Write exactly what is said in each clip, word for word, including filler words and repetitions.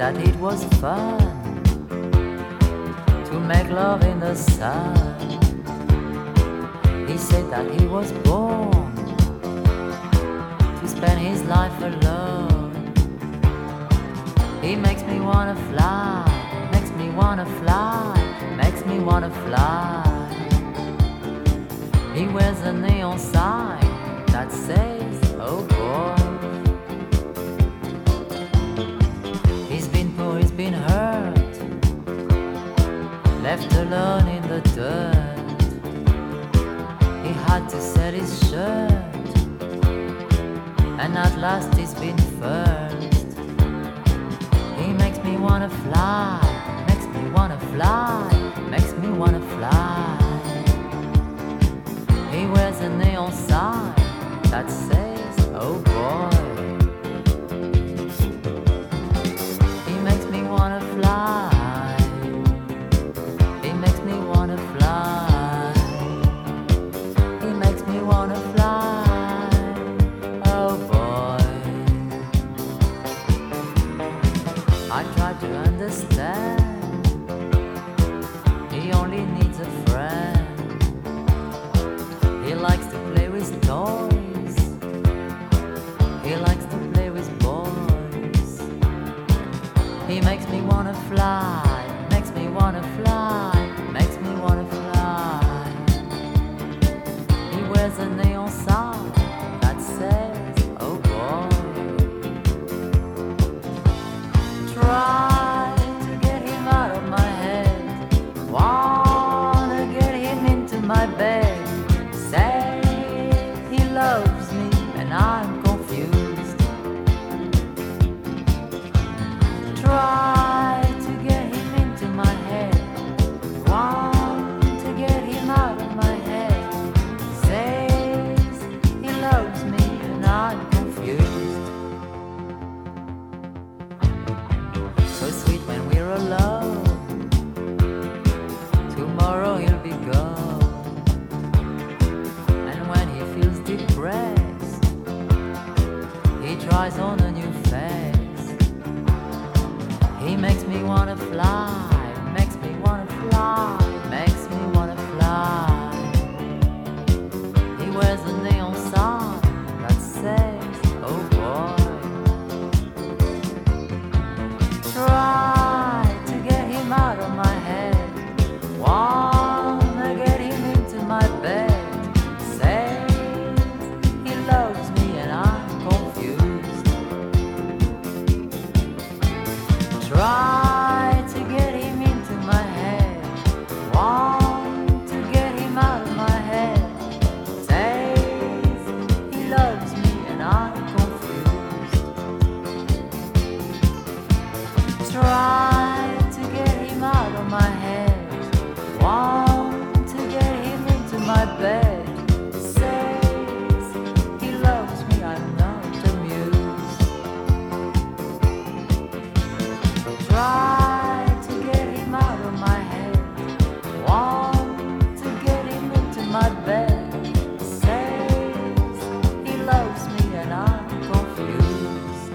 that it was fun to make love in the sun. He said that he was born to spend his life alone. He makes me wanna fly, makes me wanna fly, makes me wanna fly. He wears a neon sign that says, oh boy. He's been poor, he's been hurt, left alone in the dirt. He had to sell his shirt, and at last he's been first. He makes me wanna fly, makes me wanna fly, makes me wanna fly. He wears a neon sign that says, oh boy. He makes me wanna fly, he makes me wanna fly, he makes me wanna fly, oh boy. I try to understand, he only needs a friend. He likes to play with toys, he likes to play with boys. He makes me wanna fly, makes me wanna fly, makes me wanna fly. He wears a neon sign that says, oh boy. Try to get him out of my head, wanna get him into my bed. Say he loves me and I'm confused. Try to get him into my head, want to get him out of my head. Says he loves me and I'm confused. So sweet when we're alone, tomorrow he'll be gone. Depressed, he tries on a new face. He makes me wanna fly, makes me wanna fly, makes me wanna fly. He wears a neon sign that says, oh boy. Try to get him out of my head, wanna get him into my bed. Try to get him into my head, want to get him out of my head. Says he loves me and I'm confused. Try to get him out of my head, want to get him into my bed. Says he loves me, I'm not amused. Try to get him out of my head, want to get him into my bed. Says he loves me and I'm confused.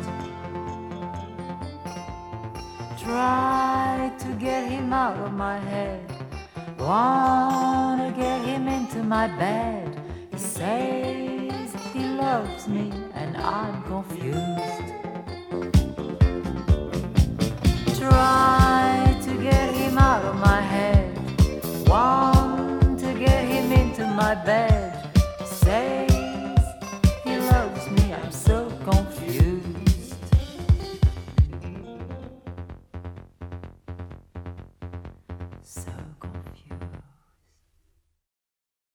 Try to get him out of my head, wanna get him into my bed. He says he loves me and I'm confused. Try to get him out of my head, want to get him into my bed.